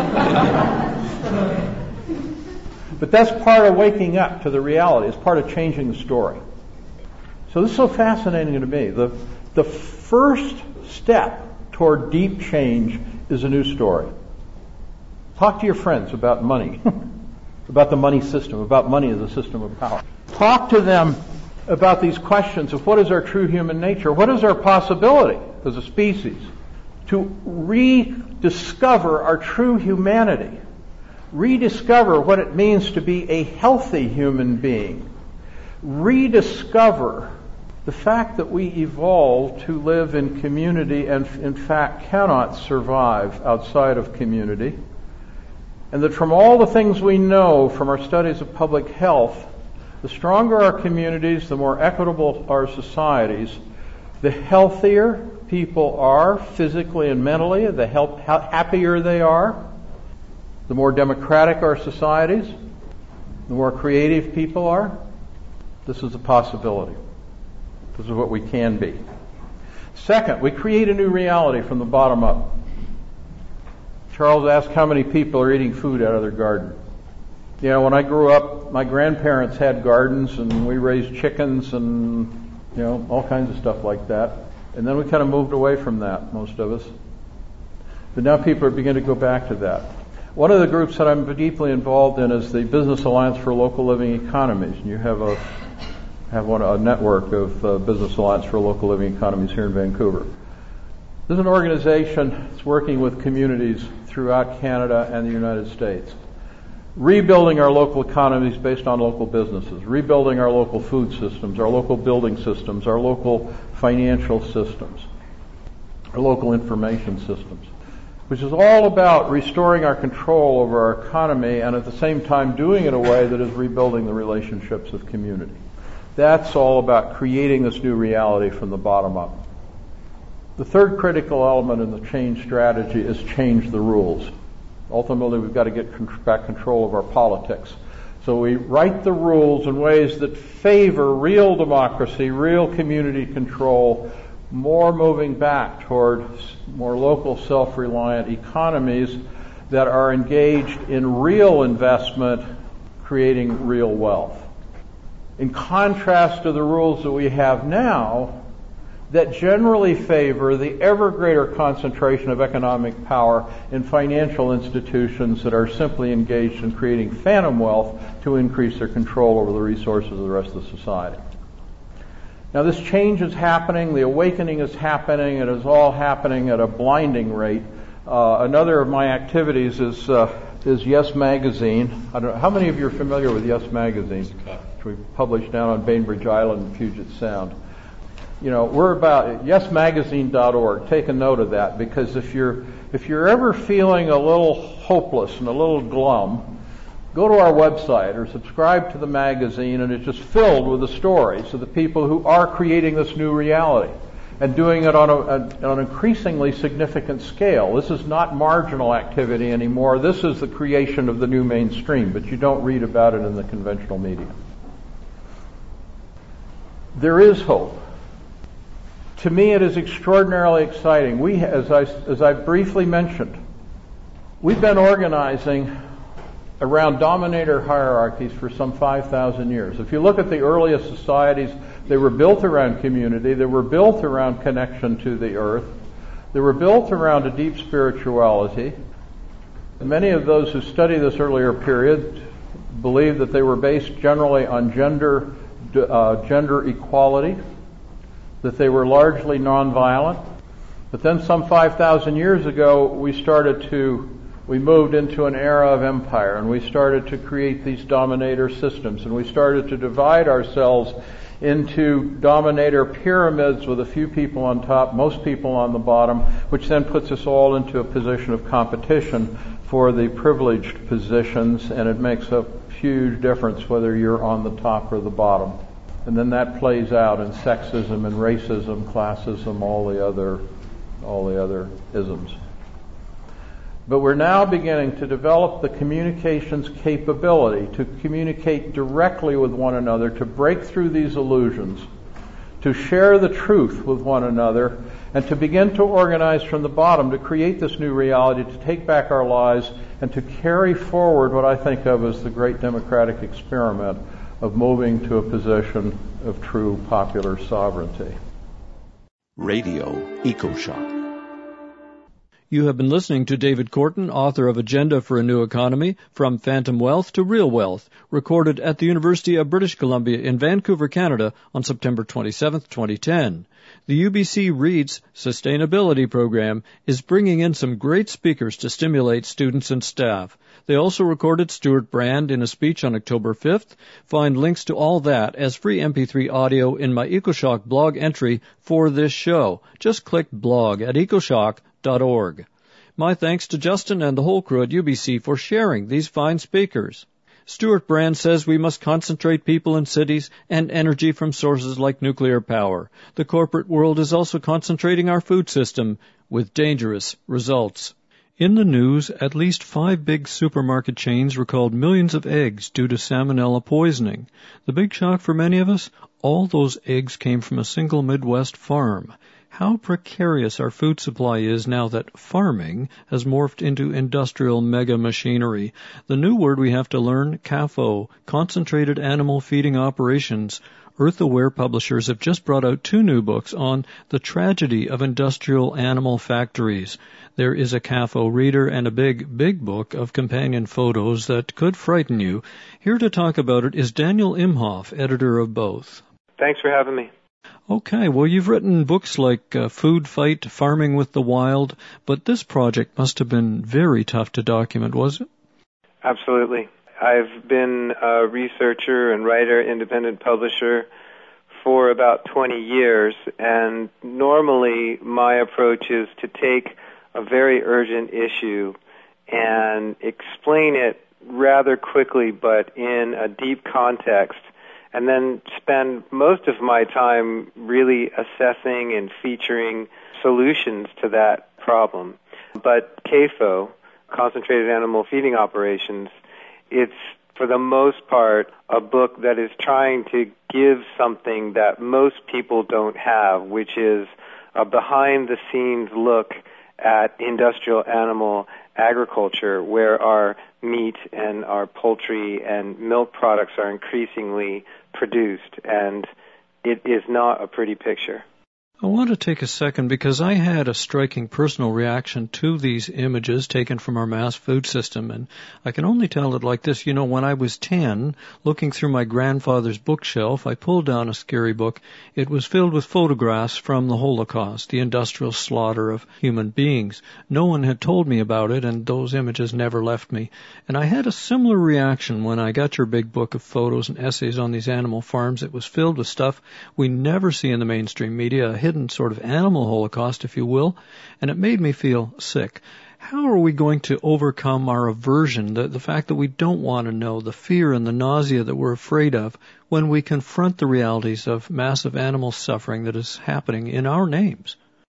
should. But that's part of waking up to the reality. It's part of changing the story. So this is so fascinating to me. The first step toward deep change is a new story. Talk to your friends about money, about the money system, about money as a system of power. Talk to them about these questions of what is our true human nature, what is our possibility as a species to rediscover our true humanity, rediscover what it means to be a healthy human being, rediscover the fact that we evolved to live in community and in fact cannot survive outside of community. And that from all the things we know from our studies of public health, the stronger our communities, the more equitable our societies, the healthier people are physically and mentally, the happier they are, the more democratic our societies, the more creative people are. This is a possibility. This is what we can be. Second, we create a new reality from the bottom up. Charles asked how many people are eating food out of their garden. When I grew up, my grandparents had gardens and we raised chickens and, all kinds of stuff like that. And then we kind of moved away from that, most of us. But now people are beginning to go back to that. One of the groups that I'm deeply involved in is the Business Alliance for Local Living Economies. And you have a network of Business Alliance for Local Living Economies here in Vancouver. This is an organization that's working with communities throughout Canada and the United States. Rebuilding our local economies based on local businesses, rebuilding our local food systems, our local building systems, our local financial systems, our local information systems, which is all about restoring our control over our economy and at the same time doing it in a way that is rebuilding the relationships of community. That's all about creating this new reality from the bottom up. The third critical element in the change strategy is change the rules. Ultimately, we've got to get back control of our politics. So we write the rules in ways that favor real democracy, real community control, more moving back toward more local self-reliant economies that are engaged in real investment, creating real wealth. In contrast to the rules that we have now, that generally favor the ever greater concentration of economic power in financial institutions that are simply engaged in creating phantom wealth to increase their control over the resources of the rest of the society. Now this change is happening, the awakening is happening, it is all happening at a blinding rate. Another of my activities is Yes Magazine. I don't know, how many of you are familiar with Yes Magazine, which we publish down on Bainbridge Island in Puget Sound? You know, we're about yesmagazine.org. Take a note of that, because if you're ever feeling a little hopeless and a little glum, go to our website or subscribe to the magazine, and it's just filled with the stories of the people who are creating this new reality and doing it on an increasingly significant scale. This is not marginal activity anymore. This is the creation of the new mainstream, but you don't read about it in the conventional media. There is hope. To me, it is extraordinarily exciting. We, as I briefly mentioned, we've been organizing around dominator hierarchies for some 5,000 years. If you look at the earliest societies, they were built around community, they were built around connection to the earth, they were built around a deep spirituality. Many of those who study this earlier period believe that they were based generally on gender equality, that they were largely nonviolent. But then some 5,000 years ago, we moved into an era of empire, and we started to create these dominator systems, and we started to divide ourselves into dominator pyramids with a few people on top, most people on the bottom, which then puts us all into a position of competition for the privileged positions, and it makes a huge difference whether you're on the top or the bottom. And then that plays out in sexism and racism, classism, all the other isms. But we're now beginning to develop the communications capability to communicate directly with one another, to break through these illusions, to share the truth with one another, and to begin to organize from the bottom to create this new reality, to take back our lives, and to carry forward what I think of as the great democratic experiment of moving to a position of true popular sovereignty. Radio EcoShock. You have been listening to David Korten, author of Agenda for a New Economy, From Phantom Wealth to Real Wealth, recorded at the University of British Columbia in Vancouver, Canada on September 27, 2010. The UBC Reads Sustainability Program is bringing in some great speakers to stimulate students and staff. They also recorded Stuart Brand in a speech on October 5th. Find links to all that as free MP3 audio in my EcoShock blog entry for this show. Just click blog at ecoshock.org. My thanks to Justin and the whole crew at UBC for sharing these fine speakers. Stuart Brand says we must concentrate people in cities and energy from sources like nuclear power. The corporate world is also concentrating our food system with dangerous results. In the news, at least 5 big supermarket chains recalled millions of eggs due to salmonella poisoning. The big shock for many of us, all those eggs came from a single Midwest farm. How precarious our food supply is now that farming has morphed into industrial mega machinery. The new word we have to learn, CAFO, Concentrated Animal Feeding Operations. Earth-Aware publishers have just brought out 2 new books on the tragedy of industrial animal factories. There is a CAFO reader and a big book of companion photos that could frighten you. Here to talk about it is Daniel Imhoff, editor of both. Thanks for having me. Okay, well, you've written books like Food Fight, Farming with the Wild, but this project must have been very tough to document, was it? Absolutely. I've been a researcher and writer, independent publisher for about 20 years, and normally my approach is to take a very urgent issue and explain it rather quickly but in a deep context, and then spend most of my time really assessing and featuring solutions to that problem. But CAFO, Concentrated Animal Feeding Operations, it's for the most part a book that is trying to give something that most people don't have, which is a behind-the-scenes look at industrial animal agriculture, where our meat and our poultry and milk products are increasingly produced, and it is not a pretty picture. I want to take a second because I had a striking personal reaction to these images taken from our mass food system, and I can only tell it like this. You know, when I was 10, looking through my grandfather's bookshelf, I pulled down a scary book. It was filled with photographs from the Holocaust, the industrial slaughter of human beings. No one had told me about it, and those images never left me. And I had a similar reaction when I got your big book of photos and essays on these animal farms. It was filled with stuff we never see in the mainstream media, a hidden sort of animal holocaust, if you will, and it made me feel sick. How are we going to overcome our aversion, the fact that we don't want to know, the fear and the nausea that we're afraid of, when we confront the realities of massive animal suffering that is happening in our names?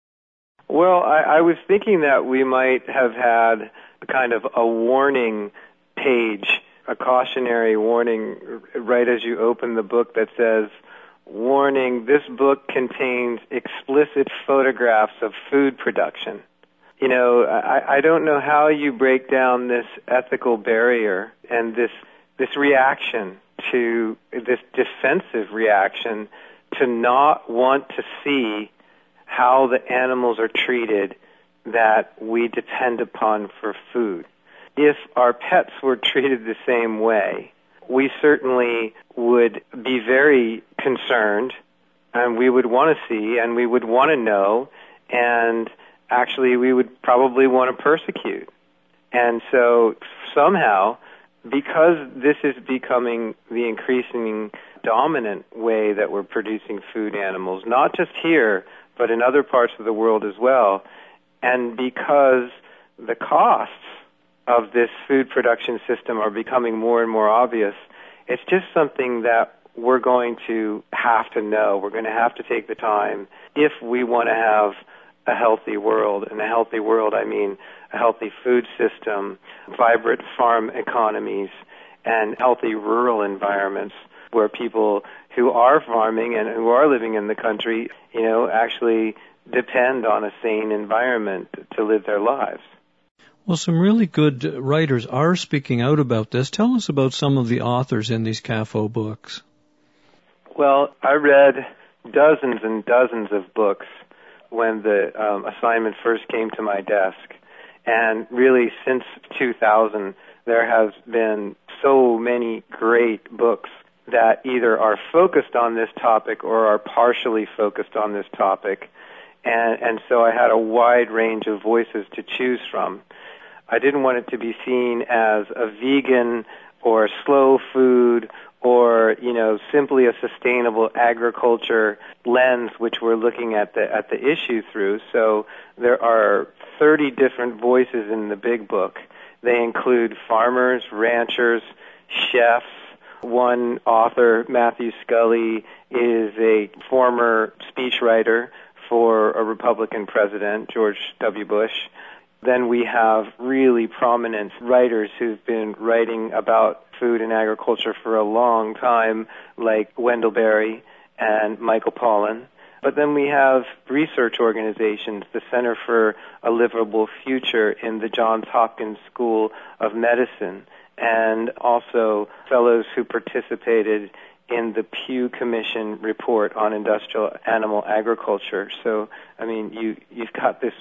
Well, I was thinking that we might have had kind of a warning page, a cautionary warning right as you open the book that says, warning, this book contains explicit photographs of food production. You know, I don't know how you break down this ethical barrier and this reaction to, this defensive reaction to not want to see how the animals are treated that we depend upon for food. If our pets were treated the same way, we certainly would be very concerned, and we would want to see, and we would want to know, and actually we would probably want to persecute. And so somehow, because this is becoming the increasing dominant way that we're producing food animals, not just here, but in other parts of the world as well, and because the costs of this food production system are becoming more and more obvious, it's just something that we're going to have to know. We're going to have to take the time if we want to have a healthy world. And a healthy world, I mean a healthy food system, vibrant farm economies, and healthy rural environments where people who are farming and who are living in the country, you know, actually depend on a sane environment to live their lives. Well, some really good writers are speaking out about this. Tell us about some of the authors in these CAFO books. Well, I read dozens and dozens of books when the assignment first came to my desk. And really, since 2000, there has been so many great books that either are focused on this topic or are partially focused on this topic. And so I had a wide range of voices to choose from. I didn't want it to be seen as a vegan or slow food or, you know, simply a sustainable agriculture lens which we're looking at the issue through. So there are 30 different voices in the big book. They include farmers, ranchers, chefs. One author, Matthew Scully, is a former speechwriter for a Republican president, George W. Bush. Then we have really prominent writers who've been writing about food and agriculture for a long time, like Wendell Berry and Michael Pollan. But then we have research organizations, the Center for a Livable Future in the Johns Hopkins School of Medicine, and also fellows who participated in the Pew Commission report on industrial animal agriculture. So, I mean, you've got this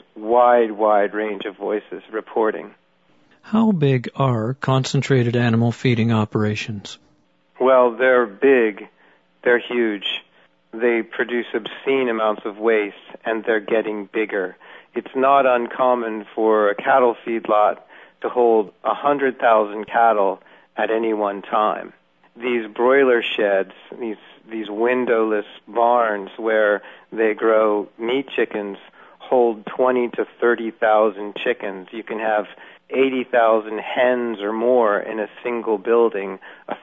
wide range of voices reporting. How big are concentrated animal feeding operations? Well, they're big. They're huge. They produce obscene amounts of waste, and they're getting bigger. It's not uncommon for a cattle feedlot to hold 100,000 cattle at any one time. These broiler sheds, these windowless barns where they grow meat chickens, hold 20 to 30,000 chickens. You can have 80,000 hens or more in a single building,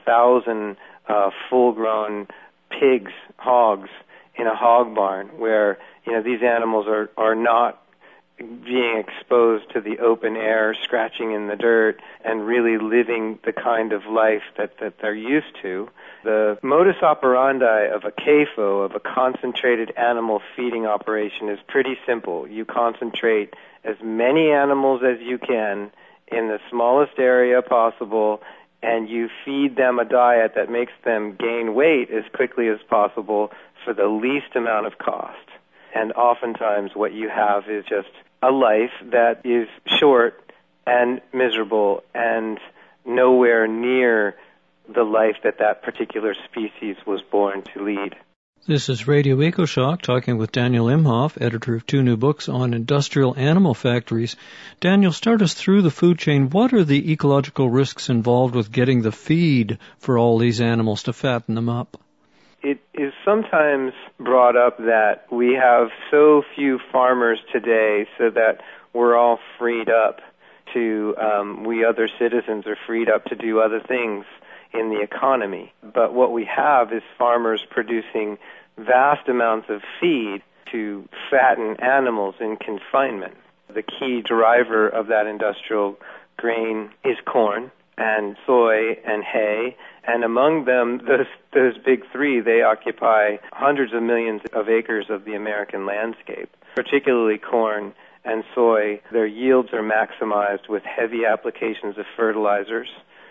1,000 full-grown pigs, hogs, in a hog barn where, you know, these animals are not being exposed to the open air, scratching in the dirt, and really living the kind of life that they're used to. The modus operandi of a CAFO, of a concentrated animal feeding operation, is pretty simple. You concentrate as many animals as you can in the smallest area possible, and you feed them a diet that makes them gain weight as quickly as possible for the least amount of cost. And oftentimes what you have is just a life that is short and miserable and nowhere near the life that particular species was born to lead. This is Radio EcoShock, talking with Daniel Imhoff, editor of 2 new books on industrial animal factories. Daniel, start us through the food chain. What are the ecological risks involved with getting the feed for all these animals to fatten them up? It is sometimes brought up that we have so few farmers today so that we're all freed up to, we other citizens are freed up to do other things in the economy. But what we have is farmers producing vast amounts of feed to fatten animals in confinement. The key driver of that industrial grain is corn and soy and hay, and among them, those big three, they occupy hundreds of millions of acres of the American landscape. Particularly corn and soy, their yields are maximized with heavy applications of fertilizers,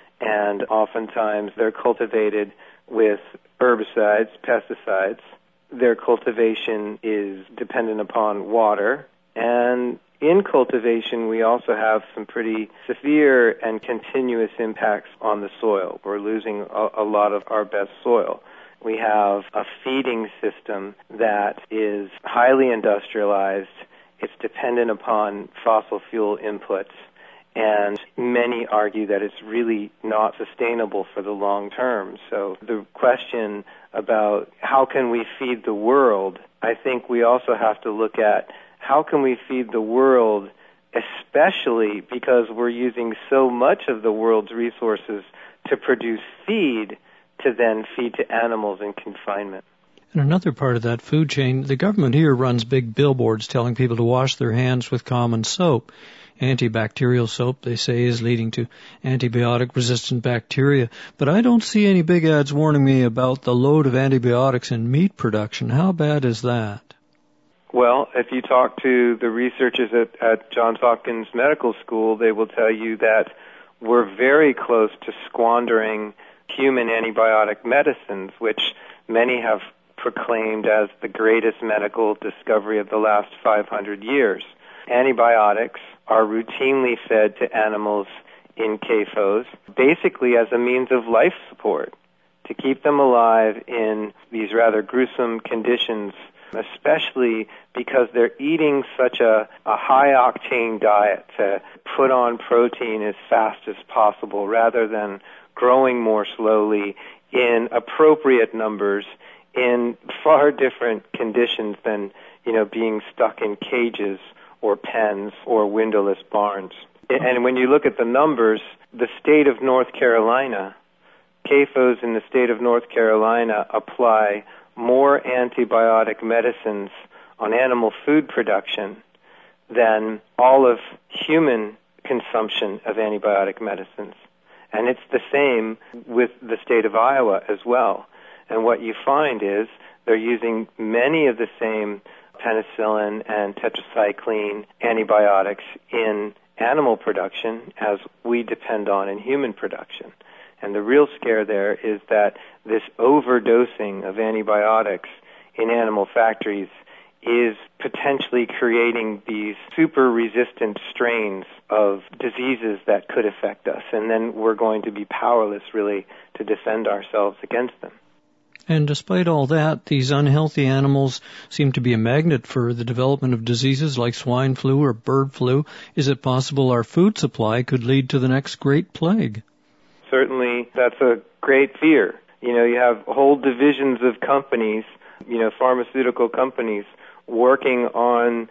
and oftentimes they're cultivated with herbicides, pesticides. Their cultivation is dependent upon water, and in cultivation we also have some pretty severe and continuous impacts on the soil. We're losing a lot of our best soil. We have a feeding system that is highly industrialized. It's dependent upon fossil fuel inputs, and many argue that it's really not sustainable for the long term. So the question about how can we feed the world, I think we also have to look at how can we feed the world, especially because we're using so much of the world's resources to produce feed to then feed to animals in confinement. And another part of that food chain, the government here runs big billboards telling people to wash their hands with common soap. Antibacterial soap, they say, is leading to antibiotic-resistant bacteria. But I don't see any big ads warning me about the load of antibiotics in meat production. How bad is that? Well, if you talk to the researchers at Johns Hopkins Medical School, they will tell you that we're very close to squandering human antibiotic medicines, which many have proclaimed as the greatest medical discovery of the last 500 years. Antibiotics are routinely fed to animals in CAFOs, basically as a means of life support, to keep them alive in these rather gruesome conditions, especially because they're eating such a high-octane diet to put on protein as fast as possible rather than growing more slowly in appropriate numbers in far different conditions than, being stuck in cages or pens or windowless barns. And when you look at the numbers, the state of North Carolina, CAFOs in the state of North Carolina apply more antibiotic medicines on animal food production than all of human consumption of antibiotic medicines. And it's the same with the state of Iowa as well. And what you find is they're using many of the same penicillin and tetracycline antibiotics in animal production as we depend on in human production. And the real scare there is that this overdosing of antibiotics in animal factories is potentially creating these super resistant strains of diseases that could affect us. And then we're going to be powerless really to defend ourselves against them. And despite all that, these unhealthy animals seem to be a magnet for the development of diseases like swine flu or bird flu. Is it possible our food supply could lead to the next great plague? Certainly, that's a great fear. You have whole divisions of companies, pharmaceutical companies, working on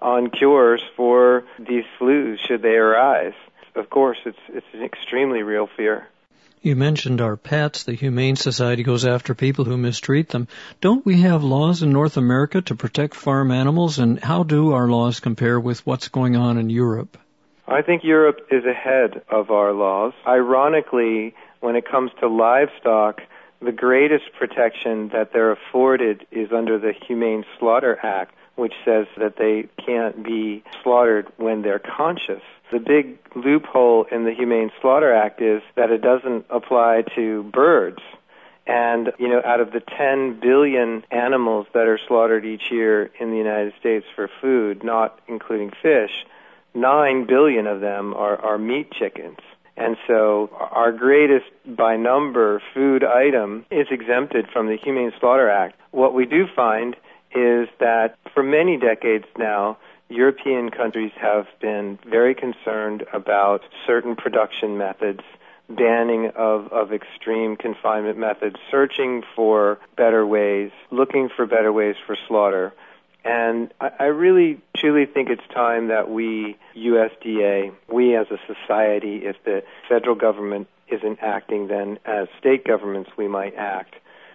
cures for these flus should they arise. Of course, it's an extremely real fear. You mentioned our pets. The Humane Society goes after people who mistreat them. Don't we have laws in North America to protect farm animals, and how do our laws compare with what's going on in Europe? I think Europe is ahead of our laws. Ironically, when it comes to livestock, the greatest protection that they're afforded is under the Humane Slaughter Act, which says that they can't be slaughtered when they're conscious. The big loophole in the Humane Slaughter Act is that it doesn't apply to birds. And, out of the 10 billion animals that are slaughtered each year in the United States for food, not including fish, 9 billion of them are meat chickens. And so our greatest by number food item is exempted from the Humane Slaughter Act. What we do find is that for many decades now, European countries have been very concerned about certain production methods, banning of extreme confinement methods, searching for better ways, looking for better ways for slaughter. And I really, truly think it's time that we, USDA, we as a society, if the federal government isn't acting, then as state governments we might act,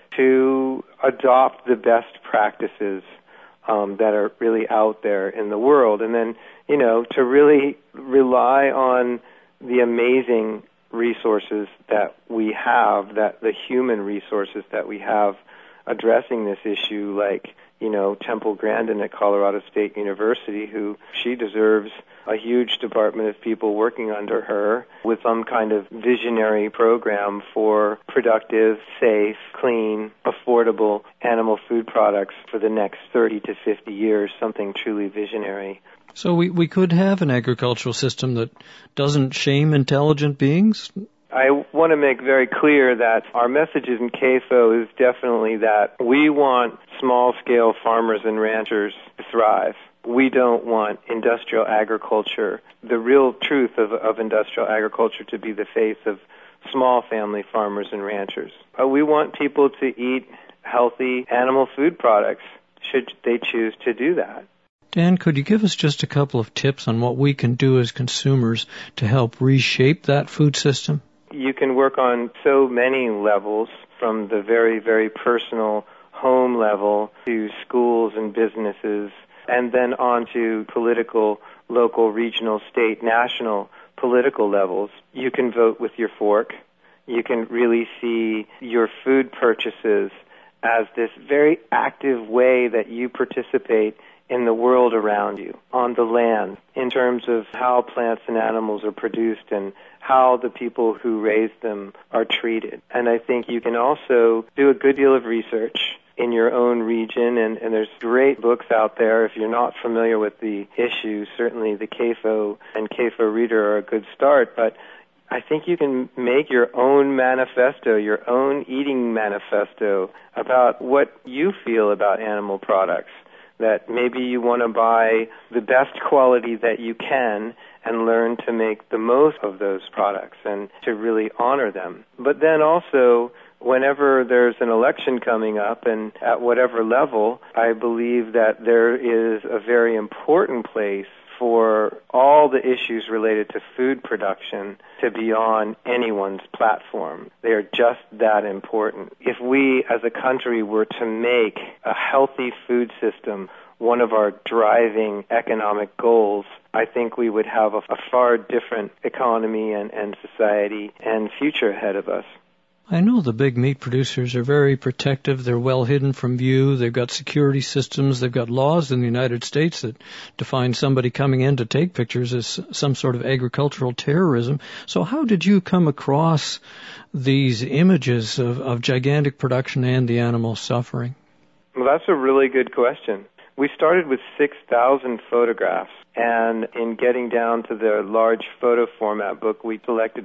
to adopt the best practices that are really out there in the world. And then, to really rely on the amazing resources that we have, that the human resources that we have addressing this issue, like, Temple Grandin at Colorado State University, who she deserves a huge department of people working under her with some kind of visionary program for productive, safe, clean, affordable animal food products for the next 30 to 50 years, something truly visionary. So we could have an agricultural system that doesn't shame intelligent beings? I want to make very clear that our message in CAFO is definitely that we want small-scale farmers and ranchers to thrive. We don't want industrial agriculture, the real truth of industrial agriculture, to be the face of small family farmers and ranchers. We want people to eat healthy animal food products, should they choose to do that. Dan, could you give us just a couple of tips on what we can do as consumers to help reshape that food system? You can work on so many levels, from the very, very personal home level to schools and businesses, and then on to political, local, regional, state, national political levels. You can vote with your fork. You can really see your food purchases as this very active way that you participate in the world around you, on the land, in terms of how plants and animals are produced and how the people who raise them are treated. And I think you can also do a good deal of research in your own region, and there's great books out there. If you're not familiar with the issue, certainly the CAFO and CAFO Reader are a good start, but I think you can make your own manifesto, your own eating manifesto about what you feel about animal products. That maybe you want to buy the best quality that you can and learn to make the most of those products and to really honor them. But then also, whenever there's an election coming up, and at whatever level, I believe that there is a very important place for all the issues related to food production to be on anyone's platform. They are just that important. If we as a country were to make a healthy food system one of our driving economic goals, I think we would have a far different economy and society and future ahead of us. I know the big meat producers are very protective. They're well hidden from view. They've got security systems. They've got laws in the United States that define somebody coming in to take pictures as some sort of agricultural terrorism. So how did you come across these images of gigantic production and the animal suffering? Well, that's a really good question. We started with 6,000 photographs, and in getting down to the large photo format book, we selected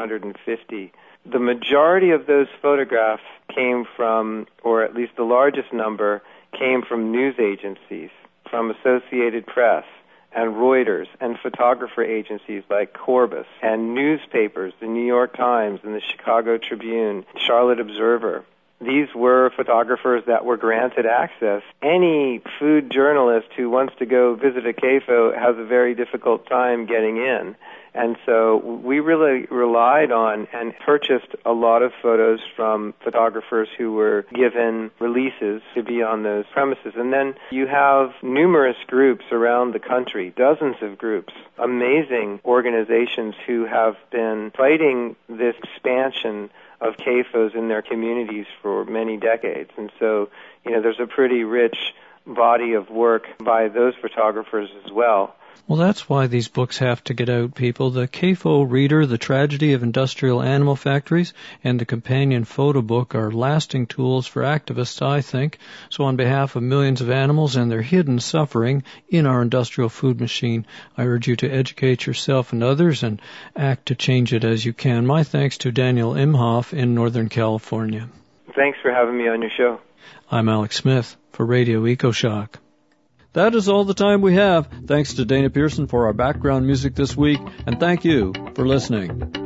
450. The majority of those photographs came from, or at least the largest number, came from news agencies, from Associated Press and Reuters, and photographer agencies like Corbis, and newspapers, the New York Times and the Chicago Tribune, Charlotte Observer. These were photographers that were granted access. Any food journalist who wants to go visit a CAFO has a very difficult time getting in. And so we really relied on and purchased a lot of photos from photographers who were given releases to be on those premises. And then you have numerous groups around the country, dozens of groups, amazing organizations who have been fighting this expansion of CAFOs in their communities for many decades. And so, there's a pretty rich body of work by those photographers as well. Well, that's why these books have to get out, people. The CAFO Reader, The Tragedy of Industrial Animal Factories, and the companion photo book are lasting tools for activists, I think. So on behalf of millions of animals and their hidden suffering in our industrial food machine, I urge you to educate yourself and others and act to change it as you can. My thanks to Daniel Imhoff in Northern California. Thanks for having me on your show. I'm Alex Smith for Radio EcoShock. That is all the time we have. Thanks to Dana Pearson for our background music this week, and thank you for listening.